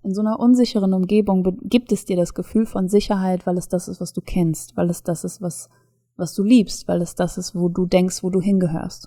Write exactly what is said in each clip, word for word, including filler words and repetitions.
in so einer unsicheren Umgebung be- gibt es dir das Gefühl von Sicherheit, weil es das ist, was du kennst, weil es das ist, was, was du liebst, weil es das ist, wo du denkst, wo du hingehörst.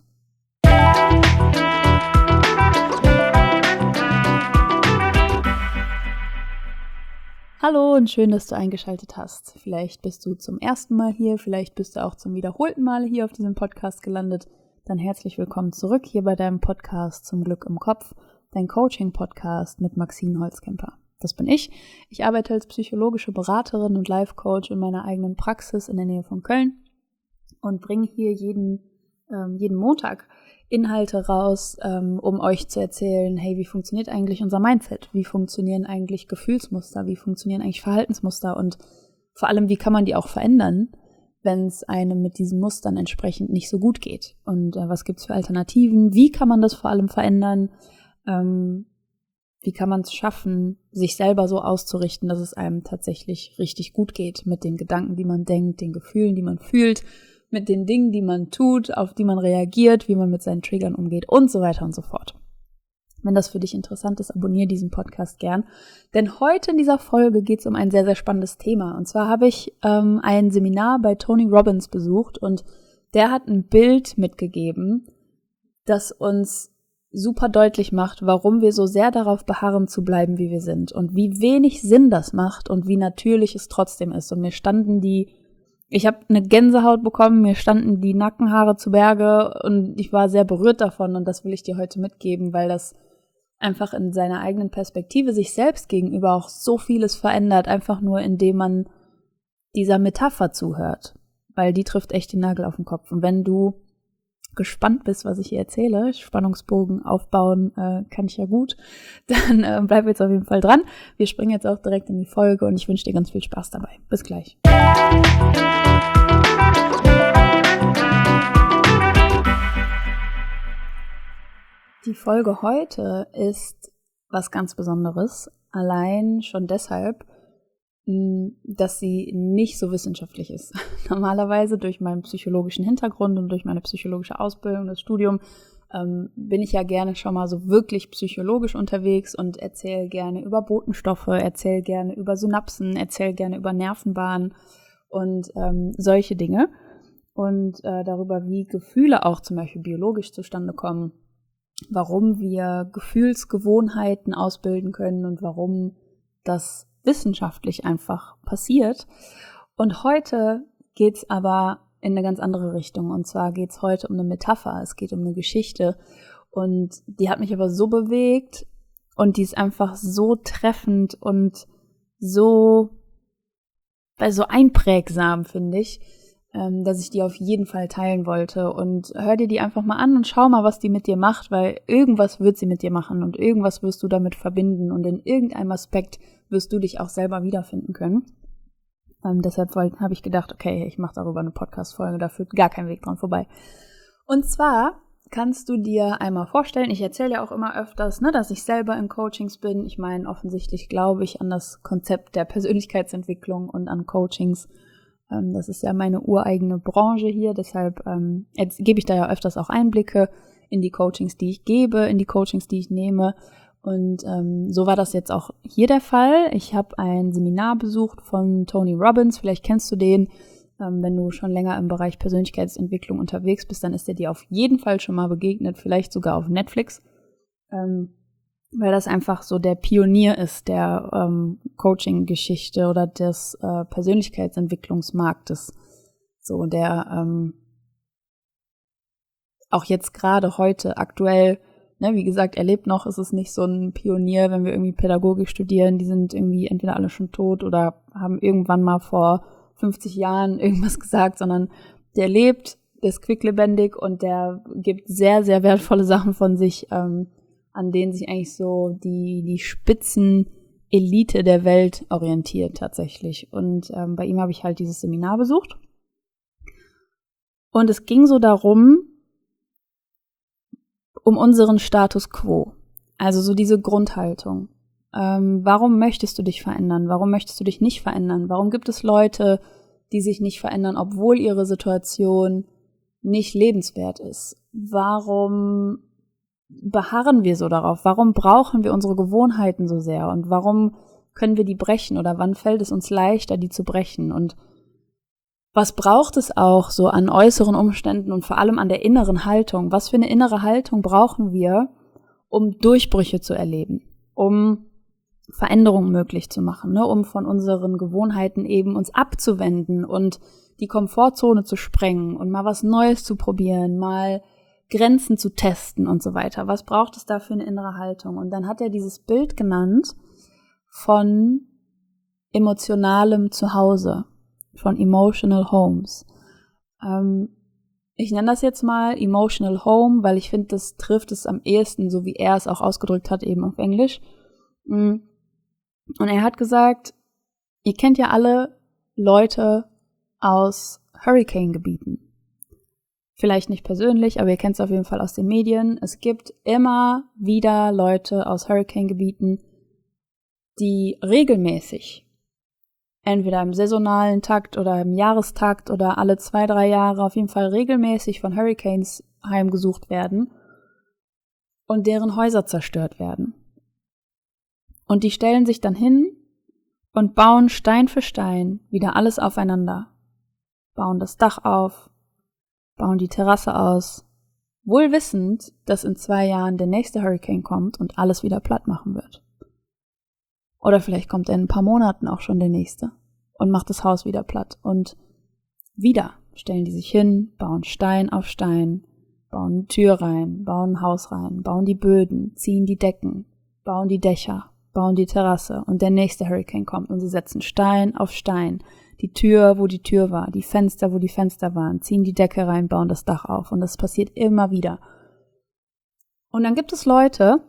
Hallo und schön, dass du eingeschaltet hast. Vielleicht bist du zum ersten Mal hier, vielleicht bist du auch zum wiederholten Mal hier auf diesem Podcast gelandet. Dann herzlich willkommen zurück hier bei deinem Podcast Zum Glück im Kopf, dein Coaching-Podcast mit Maxine Holzkemper. Das bin ich. Ich arbeite als psychologische Beraterin und Life-Coach in meiner eigenen Praxis in der Nähe von Köln und bringe hier jeden, ähm, jeden Montag Inhalte raus, ähm, um euch zu erzählen, hey, wie funktioniert eigentlich unser Mindset? Wie funktionieren eigentlich Gefühlsmuster? Wie funktionieren eigentlich Verhaltensmuster? Und vor allem, wie kann man die auch verändern, wenn es einem mit diesen Mustern entsprechend nicht so gut geht? Und äh, was gibt's für Alternativen? Wie kann man das vor allem verändern? Ähm, wie kann man es schaffen, sich selber so auszurichten, dass es einem tatsächlich richtig gut geht mit den Gedanken, die man denkt, den Gefühlen, die man fühlt, mit den Dingen, die man tut, auf die man reagiert, wie man mit seinen Triggern umgeht und so weiter und so fort. Wenn das für dich interessant ist, abonniere diesen Podcast gern. Denn heute in dieser Folge geht es um ein sehr, sehr spannendes Thema. Und zwar habe ich ähm, ein Seminar bei Tony Robbins besucht und der hat ein Bild mitgegeben, das uns super deutlich macht, warum wir so sehr darauf beharren zu bleiben, wie wir sind und wie wenig Sinn das macht und wie natürlich es trotzdem ist. Und mir standen die Ich habe eine Gänsehaut bekommen, mir standen die Nackenhaare zu Berge und ich war sehr berührt davon und das will ich dir heute mitgeben, weil das einfach in seiner eigenen Perspektive sich selbst gegenüber auch so vieles verändert, einfach nur indem man dieser Metapher zuhört, weil die trifft echt den Nagel auf den Kopf. Und wenn du gespannt bist, was ich hier erzähle, Spannungsbogen aufbauen äh, kann ich ja gut, dann äh, bleib jetzt auf jeden Fall dran. Wir springen jetzt auch direkt in die Folge und ich wünsche dir ganz viel Spaß dabei. Bis gleich. Die Folge heute ist was ganz Besonderes, allein schon deshalb, dass sie nicht so wissenschaftlich ist. Normalerweise durch meinen psychologischen Hintergrund und durch meine psychologische Ausbildung, das Studium, ähm, bin ich ja gerne schon mal so wirklich psychologisch unterwegs und erzähle gerne über Botenstoffe, erzähle gerne über Synapsen, erzähle gerne über Nervenbahnen und ähm, solche Dinge. Und äh, darüber, wie Gefühle auch zum Beispiel biologisch zustande kommen, warum wir Gefühlsgewohnheiten ausbilden können und warum das wissenschaftlich einfach passiert. Und heute geht's aber in eine ganz andere Richtung. Und zwar geht's heute um eine Metapher, es geht um eine Geschichte. Und die hat mich aber so bewegt und die ist einfach so treffend und so, so einprägsam, finde ich, dass ich die auf jeden Fall teilen wollte. Und hör dir die einfach mal an und schau mal, was die mit dir macht, weil irgendwas wird sie mit dir machen und irgendwas wirst du damit verbinden und in irgendeinem Aspekt wirst du dich auch selber wiederfinden können. Ähm, deshalb habe ich gedacht, okay, ich mache darüber eine Podcast-Folge, da führt gar kein Weg dran vorbei. Und zwar kannst du dir einmal vorstellen, ich erzähle ja auch immer öfters, ne, dass ich selber in Coachings bin. Ich meine, offensichtlich glaube ich an das Konzept der Persönlichkeitsentwicklung und an Coachings. Ähm, das ist ja meine ureigene Branche hier, deshalb ähm, jetzt gebe ich da ja öfters auch Einblicke in die Coachings, die ich gebe, in die Coachings, die ich nehme. Und ähm, so war das jetzt auch hier der Fall. Ich habe ein Seminar besucht von Tony Robbins, vielleicht kennst du den. Ähm, wenn du schon länger im Bereich Persönlichkeitsentwicklung unterwegs bist, dann ist er dir auf jeden Fall schon mal begegnet, vielleicht sogar auf Netflix, ähm, weil das einfach so der Pionier ist der ähm, Coaching-Geschichte oder des äh, Persönlichkeitsentwicklungsmarktes. So der ähm, auch jetzt gerade heute aktuell, ne, wie gesagt, er lebt noch, ist es nicht so ein Pionier, wenn wir irgendwie Pädagogik studieren, die sind irgendwie entweder alle schon tot oder haben irgendwann mal vor fünfzig Jahren irgendwas gesagt, sondern der lebt, der ist quicklebendig und der gibt sehr, sehr wertvolle Sachen von sich, ähm, an denen sich eigentlich so die, die Spitzen-Elite der Welt orientiert tatsächlich. Und ähm, bei ihm habe ich halt dieses Seminar besucht. Und es ging so darum, um unseren Status quo. Also so diese Grundhaltung. Ähm, warum möchtest du dich verändern? Warum möchtest du dich nicht verändern? Warum gibt es Leute, die sich nicht verändern, obwohl ihre Situation nicht lebenswert ist? Warum beharren wir so darauf? Warum brauchen wir unsere Gewohnheiten so sehr? Und warum können wir die brechen? Oder wann fällt es uns leichter, die zu brechen? Und was braucht es auch so an äußeren Umständen und vor allem an der inneren Haltung? Was für eine innere Haltung brauchen wir, um Durchbrüche zu erleben, um Veränderungen möglich zu machen, ne? Um von unseren Gewohnheiten eben uns abzuwenden und die Komfortzone zu sprengen und mal was Neues zu probieren, mal Grenzen zu testen und so weiter. Was braucht es da für eine innere Haltung? Und dann hat er dieses Bild genannt von emotionalem Zuhause, von Emotional Homes. Ähm, ich nenne das jetzt mal Emotional Home, weil ich finde, das trifft es am ehesten, so wie er es auch ausgedrückt hat, eben auf Englisch. Und er hat gesagt, ihr kennt ja alle Leute aus Hurricane-Gebieten. Vielleicht nicht persönlich, aber ihr kennt es auf jeden Fall aus den Medien. Es gibt immer wieder Leute aus Hurricane-Gebieten, die regelmäßig, entweder im saisonalen Takt oder im Jahrestakt oder alle zwei, drei Jahre, auf jeden Fall regelmäßig von Hurricanes heimgesucht werden und deren Häuser zerstört werden. Und die stellen sich dann hin und bauen Stein für Stein wieder alles aufeinander. Bauen das Dach auf, bauen die Terrasse aus, wohl wissend, dass in zwei Jahren der nächste Hurricane kommt und alles wieder platt machen wird. Oder vielleicht kommt in ein paar Monaten auch schon der nächste und macht das Haus wieder platt. Und wieder stellen die sich hin, bauen Stein auf Stein, bauen eine Tür rein, bauen ein Haus rein, bauen die Böden, ziehen die Decken, bauen die Dächer, bauen die Terrasse und der nächste Hurricane kommt und sie setzen Stein auf Stein. Die Tür, wo die Tür war, die Fenster, wo die Fenster waren, ziehen die Decke rein, bauen das Dach auf und das passiert immer wieder. Und dann gibt es Leute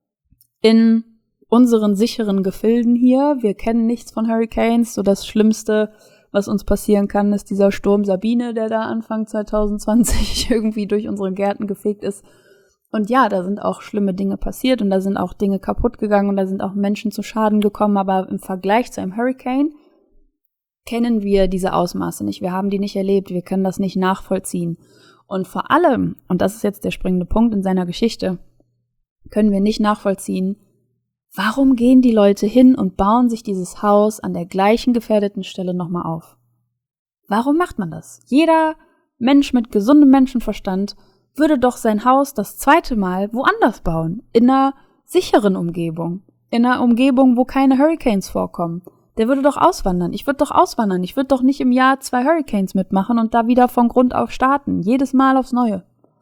in unseren sicheren Gefilden hier, wir kennen nichts von Hurricanes, so das Schlimmste, was uns passieren kann, ist dieser Sturm Sabine, der da Anfang zwanzig zwanzig irgendwie durch unsere Gärten gefegt ist. Und ja, da sind auch schlimme Dinge passiert und da sind auch Dinge kaputt gegangen und da sind auch Menschen zu Schaden gekommen, aber im Vergleich zu einem Hurricane kennen wir diese Ausmaße nicht, wir haben die nicht erlebt, wir können das nicht nachvollziehen. Und vor allem, und das ist jetzt der springende Punkt in seiner Geschichte, können wir nicht nachvollziehen, warum gehen die Leute hin und bauen sich dieses Haus an der gleichen gefährdeten Stelle nochmal auf? Warum macht man das? Jeder Mensch mit gesundem Menschenverstand würde doch sein Haus das zweite Mal woanders bauen, in einer sicheren Umgebung, in einer Umgebung, wo keine Hurricanes vorkommen. Der würde doch auswandern. Ich würde doch auswandern. Ich würde doch nicht im Jahr zwei Hurricanes mitmachen und da wieder von Grund auf starten. Jedes Mal aufs Neue.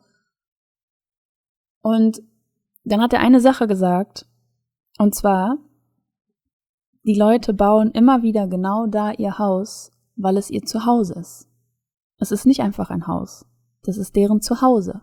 Und dann hat er eine Sache gesagt, und zwar, die Leute bauen immer wieder genau da ihr Haus, weil es ihr Zuhause ist. Es ist nicht einfach ein Haus. Das ist deren Zuhause.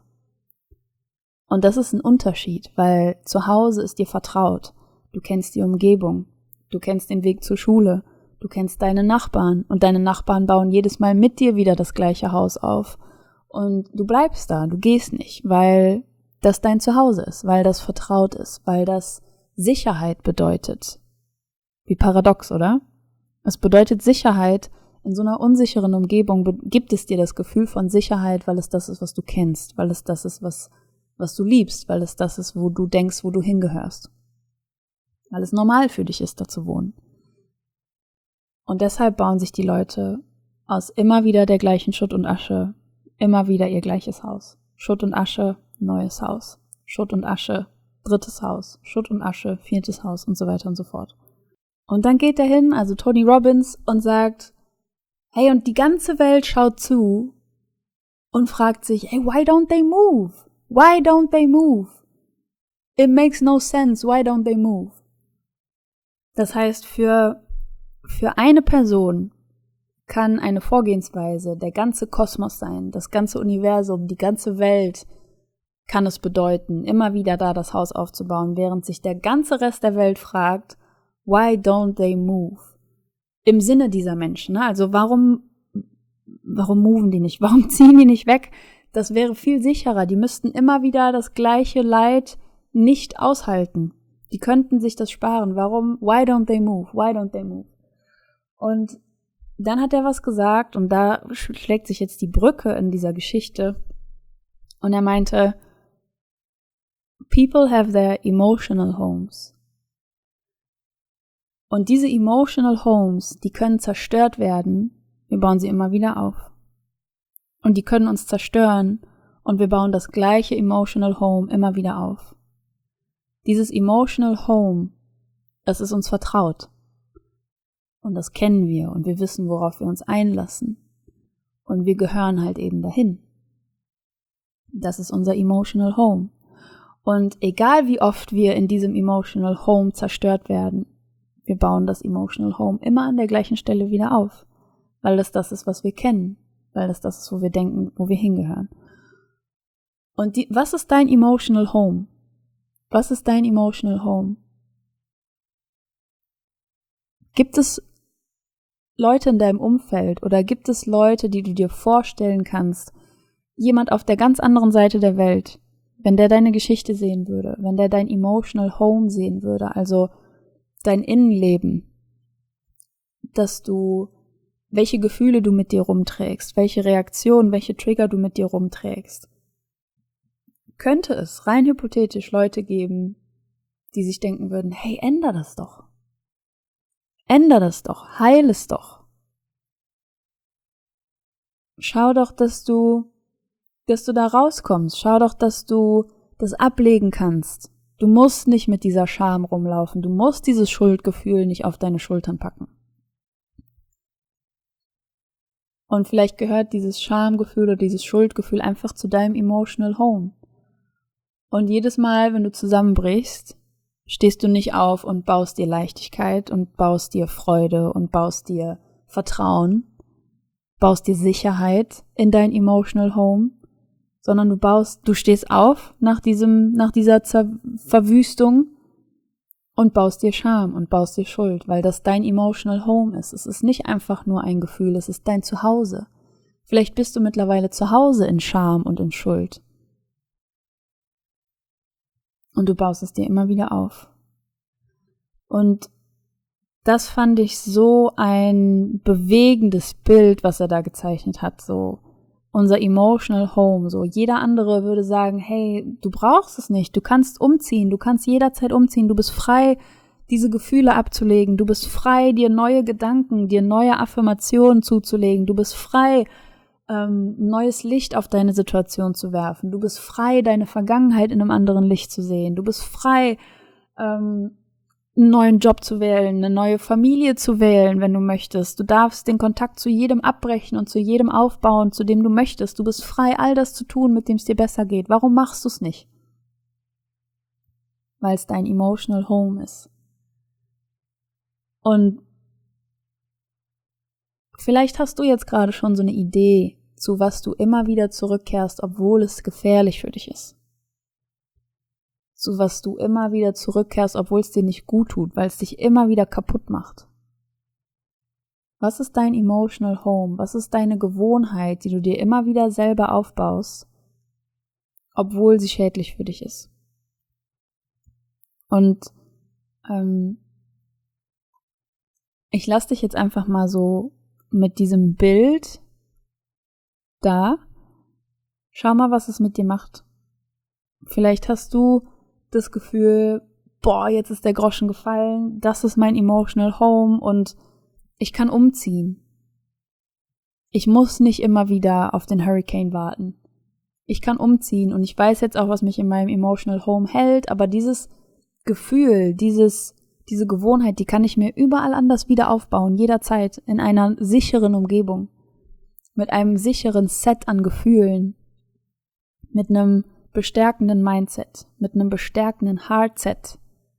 Und das ist ein Unterschied, weil Zuhause ist dir vertraut. Du kennst die Umgebung. Du kennst den Weg zur Schule. Du kennst deine Nachbarn. Und deine Nachbarn bauen jedes Mal mit dir wieder das gleiche Haus auf. Und du bleibst da. Du gehst nicht, weil das dein Zuhause ist, weil das vertraut ist, weil das Sicherheit bedeutet. Wie paradox, oder? Es bedeutet Sicherheit. In so einer unsicheren Umgebung gibt es dir das Gefühl von Sicherheit, weil es das ist, was du kennst, weil es das ist, was, was du liebst, weil es das ist, wo du denkst, wo du hingehörst. Weil es normal für dich ist, da zu wohnen. Und deshalb bauen sich die Leute aus immer wieder der gleichen Schutt und Asche immer wieder ihr gleiches Haus. Schutt und Asche, neues Haus. Schutt und Asche, drittes Haus, Schutt und Asche, viertes Haus und so weiter und so fort. Und dann geht er hin, also Tony Robbins, und sagt, hey, und die ganze Welt schaut zu und fragt sich, hey, why don't they move? Why don't they move? It makes no sense, why don't they move? Das heißt, für, für eine Person kann eine Vorgehensweise der ganze Kosmos sein, das ganze Universum, die ganze Welt kann es bedeuten, immer wieder da das Haus aufzubauen, während sich der ganze Rest der Welt fragt, why don't they move? Im Sinne dieser Menschen, ne? Also warum, warum moven die nicht? Warum ziehen die nicht weg? Das wäre viel sicherer. Die müssten immer wieder das gleiche Leid nicht aushalten. Die könnten sich das sparen. Warum? Why don't they move? Why don't they move? Und dann hat er was gesagt und da schlägt sich jetzt die Brücke in dieser Geschichte. Und er meinte, People have their emotional homes. Und diese emotional homes, die können zerstört werden, wir bauen sie immer wieder auf. Und die können uns zerstören und wir bauen das gleiche emotional home immer wieder auf. Dieses emotional home, das ist uns vertraut. Und das kennen wir und wir wissen, worauf wir uns einlassen. Und wir gehören halt eben dahin. Das ist unser emotional home. Und egal wie oft wir in diesem emotional home zerstört werden, wir bauen das emotional home immer an der gleichen Stelle wieder auf. Weil das das ist, was wir kennen. Weil das das ist, wo wir denken, wo wir hingehören. Und die, was ist dein emotional home? Was ist dein emotional home? Gibt es Leute in deinem Umfeld oder gibt es Leute, die du dir vorstellen kannst, jemand auf der ganz anderen Seite der Welt, wenn der deine Geschichte sehen würde, wenn der dein emotional home sehen würde, also dein Innenleben, dass du, welche Gefühle du mit dir rumträgst, welche Reaktionen, welche Trigger du mit dir rumträgst, könnte es rein hypothetisch Leute geben, die sich denken würden, hey, änder das doch. Änder das doch, heil es doch. Schau doch, dass du, dass du da rauskommst. Schau doch, dass du das ablegen kannst. Du musst nicht mit dieser Scham rumlaufen. Du musst dieses Schuldgefühl nicht auf deine Schultern packen. Und vielleicht gehört dieses Schamgefühl oder dieses Schuldgefühl einfach zu deinem emotional home. Und jedes Mal, wenn du zusammenbrichst, stehst du nicht auf und baust dir Leichtigkeit und baust dir Freude und baust dir Vertrauen, baust dir Sicherheit in dein emotional home, sondern du baust, du stehst auf nach diesem, nach dieser Zer- Verwüstung und baust dir Scham und baust dir Schuld, weil das dein emotional home ist. Es ist nicht einfach nur ein Gefühl, es ist dein Zuhause. Vielleicht bist du mittlerweile zu Hause in Scham und in Schuld. Und du baust es dir immer wieder auf. Und das fand ich so ein bewegendes Bild, was er da gezeichnet hat, so unser emotional home, so jeder andere würde sagen, hey, du brauchst es nicht, du kannst umziehen, du kannst jederzeit umziehen, du bist frei, diese Gefühle abzulegen, du bist frei, dir neue Gedanken, dir neue Affirmationen zuzulegen, du bist frei, ähm, neues Licht auf deine Situation zu werfen, du bist frei, deine Vergangenheit in einem anderen Licht zu sehen, du bist frei, ähm, einen neuen Job zu wählen, eine neue Familie zu wählen, wenn du möchtest. Du darfst den Kontakt zu jedem abbrechen und zu jedem aufbauen, zu dem du möchtest. Du bist frei, all das zu tun, mit dem es dir besser geht. Warum machst du es nicht? Weil es dein emotional home ist. Und vielleicht hast du jetzt gerade schon so eine Idee, zu was du immer wieder zurückkehrst, obwohl es gefährlich für dich ist. Zu was du immer wieder zurückkehrst, obwohl es dir nicht gut tut, weil es dich immer wieder kaputt macht. Was ist dein emotional home? Was ist deine Gewohnheit, die du dir immer wieder selber aufbaust, obwohl sie schädlich für dich ist? Und ähm, ich lasse dich jetzt einfach mal so mit diesem Bild da. Schau mal, was es mit dir macht. Vielleicht hast du das Gefühl, boah, jetzt ist der Groschen gefallen, das ist mein emotional home und ich kann umziehen. Ich muss nicht immer wieder auf den Hurricane warten. Ich kann umziehen und ich weiß jetzt auch, was mich in meinem emotional home hält, aber dieses Gefühl, dieses, diese Gewohnheit, die kann ich mir überall anders wieder aufbauen, jederzeit in einer sicheren Umgebung, mit einem sicheren Set an Gefühlen, mit einem bestärkenden Mindset, mit einem bestärkenden Heartset.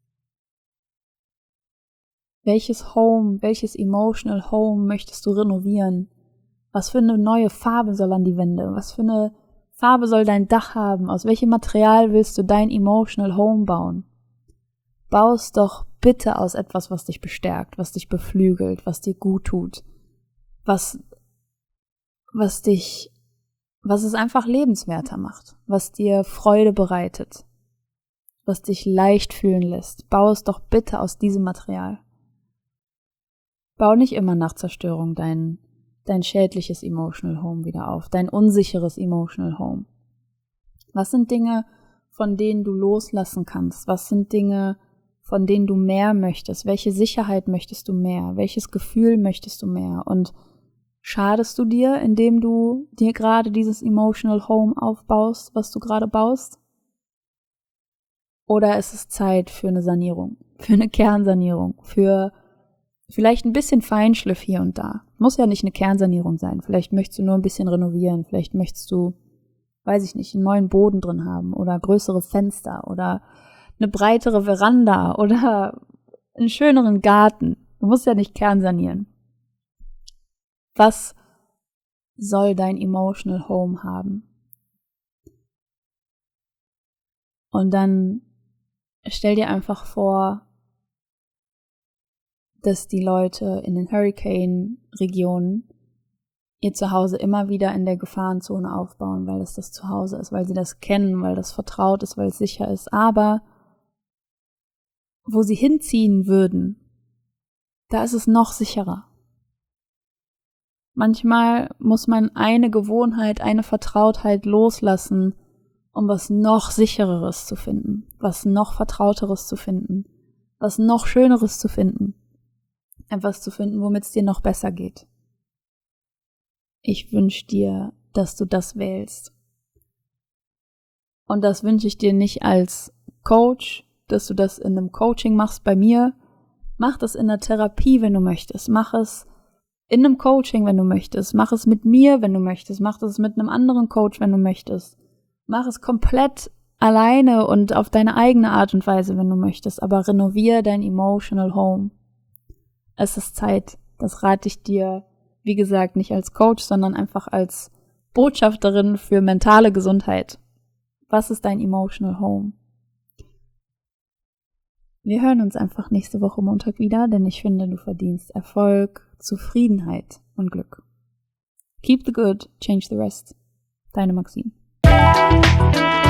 Welches Home, welches emotional home möchtest du renovieren? Was für eine neue Farbe soll an die Wände? Was für eine Farbe soll dein Dach haben? Aus welchem Material willst du dein emotional home bauen? Bau es doch bitte aus etwas, was dich bestärkt, was dich beflügelt, was dir gut tut, was, was dich was es einfach lebenswerter macht, was dir Freude bereitet, was dich leicht fühlen lässt. Bau es doch bitte aus diesem Material. Bau nicht immer nach Zerstörung dein, dein schädliches emotional home wieder auf, dein unsicheres emotional home. Was sind Dinge, von denen du loslassen kannst? Was sind Dinge, von denen du mehr möchtest? Welche Sicherheit möchtest du mehr? Welches Gefühl möchtest du mehr? Und schadest du dir, indem du dir gerade dieses Emotional Home aufbaust, was du gerade baust? Oder ist es Zeit für eine Sanierung, für eine Kernsanierung, für vielleicht ein bisschen Feinschliff hier und da? Muss ja nicht eine Kernsanierung sein. Vielleicht möchtest du nur ein bisschen renovieren. Vielleicht möchtest du, weiß ich nicht, einen neuen Boden drin haben oder größere Fenster oder eine breitere Veranda oder einen schöneren Garten. Du musst ja nicht kernsanieren. Was soll dein Emotional Home haben? Und dann stell dir einfach vor, dass die Leute in den Hurricane-Regionen ihr Zuhause immer wieder in der Gefahrenzone aufbauen, weil es das Zuhause ist, weil sie das kennen, weil das vertraut ist, weil es sicher ist. Aber wo sie hinziehen würden, da ist es noch sicherer. Manchmal muss man eine Gewohnheit, eine Vertrautheit loslassen, um was noch sichereres zu finden, was noch vertrauteres zu finden, was noch schöneres zu finden, etwas zu finden, womit es dir noch besser geht. Ich wünsche dir, dass du das wählst. Und das wünsche ich dir nicht als Coach, dass du das in einem Coaching machst bei mir. Mach das in einer Therapie, wenn du möchtest. Mach es in einem Coaching, wenn du möchtest. Mach es mit mir, wenn du möchtest. Mach es mit einem anderen Coach, wenn du möchtest. Mach es komplett alleine und auf deine eigene Art und Weise, wenn du möchtest. Aber renovier dein Emotional Home. Es ist Zeit. Das rate ich dir, wie gesagt, nicht als Coach, sondern einfach als Botschafterin für mentale Gesundheit. Was ist dein Emotional Home? Wir hören uns einfach nächste Woche Montag wieder, denn ich finde, du verdienst Erfolg, Zufriedenheit und Glück. Keep the good, change the rest. Deine Maxine.